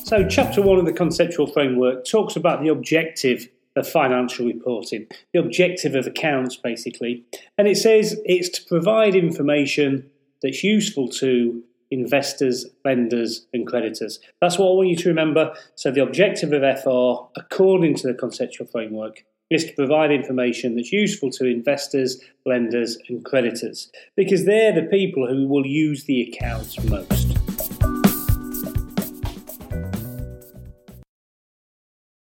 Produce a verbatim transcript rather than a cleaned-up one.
So chapter one of the conceptual framework talks about the objective of financial reporting, the objective of accounts basically, and it says it's to provide information that's useful to investors, lenders and creditors. That's what I want you to remember. So the objective of F R, according to the conceptual framework, is to provide information that's useful to investors, lenders and creditors, because they're the people who will use the accounts most.